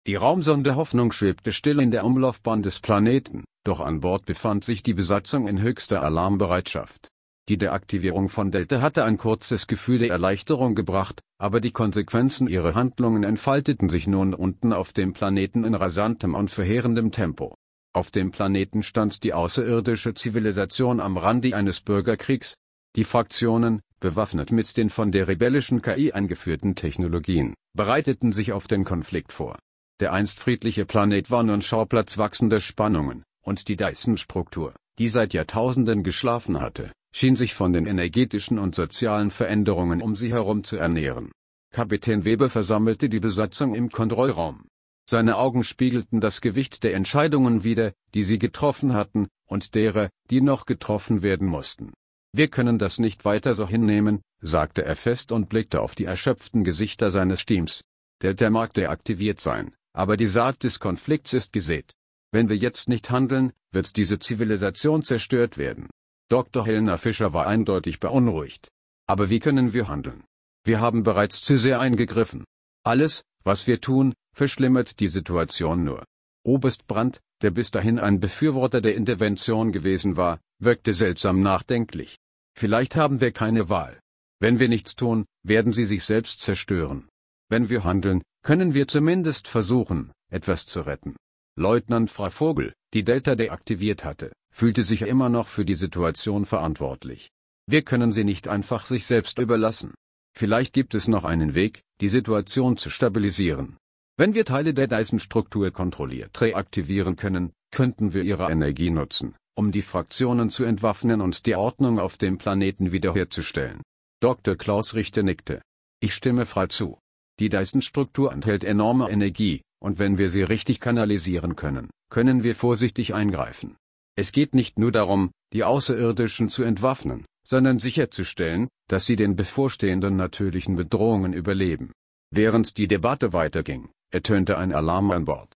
Die Raumsonde Hoffnung schwebte still in der Umlaufbahn des Planeten, doch an Bord befand sich die Besatzung in höchster Alarmbereitschaft. Die Deaktivierung von Delta hatte ein kurzes Gefühl der Erleichterung gebracht, aber die Konsequenzen ihrer Handlungen entfalteten sich nun unten auf dem Planeten in rasantem und verheerendem Tempo. Auf dem Planeten stand die außerirdische Zivilisation am Rande eines Bürgerkriegs. Die Fraktionen, bewaffnet mit den von der rebellischen KI eingeführten Technologien, bereiteten sich auf den Konflikt vor. Der einst friedliche Planet war nun Schauplatz wachsender Spannungen, und die Dyson-Struktur, die seit Jahrtausenden geschlafen hatte, schien sich von den energetischen und sozialen Veränderungen um sie herum zu ernähren. Kapitän Weber versammelte die Besatzung im Kontrollraum. Seine Augen spiegelten das Gewicht der Entscheidungen wider, die sie getroffen hatten, und derer, die noch getroffen werden mussten. Wir können das nicht weiter so hinnehmen, sagte er fest und blickte auf die erschöpften Gesichter seines Teams. Delta mag deaktiviert sein, aber die Saat des Konflikts ist gesät. Wenn wir jetzt nicht handeln, wird diese Zivilisation zerstört werden. Dr. Helena Fischer war eindeutig beunruhigt. Aber wie können wir handeln? Wir haben bereits zu sehr eingegriffen. Alles, was wir tun, verschlimmert die Situation nur. Oberst Brandt, der bis dahin ein Befürworter der Intervention gewesen war, wirkte seltsam nachdenklich. Vielleicht haben wir keine Wahl. Wenn wir nichts tun, werden sie sich selbst zerstören. Wenn wir handeln, können wir zumindest versuchen, etwas zu retten. Leutnant Frau Vogel, die Delta deaktiviert hatte, fühlte sich immer noch für die Situation verantwortlich. Wir können sie nicht einfach sich selbst überlassen. Vielleicht gibt es noch einen Weg, die Situation zu stabilisieren. Wenn wir Teile der Dyson-Struktur kontrolliert reaktivieren können, könnten wir ihre Energie nutzen, um die Fraktionen zu entwaffnen und die Ordnung auf dem Planeten wiederherzustellen. Dr. Klaus Richter nickte. Ich stimme frei zu. Die Dyson-Struktur enthält enorme Energie, und wenn wir sie richtig kanalisieren können, können wir vorsichtig eingreifen. Es geht nicht nur darum, die Außerirdischen zu entwaffnen, sondern sicherzustellen, dass sie den bevorstehenden natürlichen Bedrohungen überleben. Während die Debatte weiterging, ertönte ein Alarm an Bord.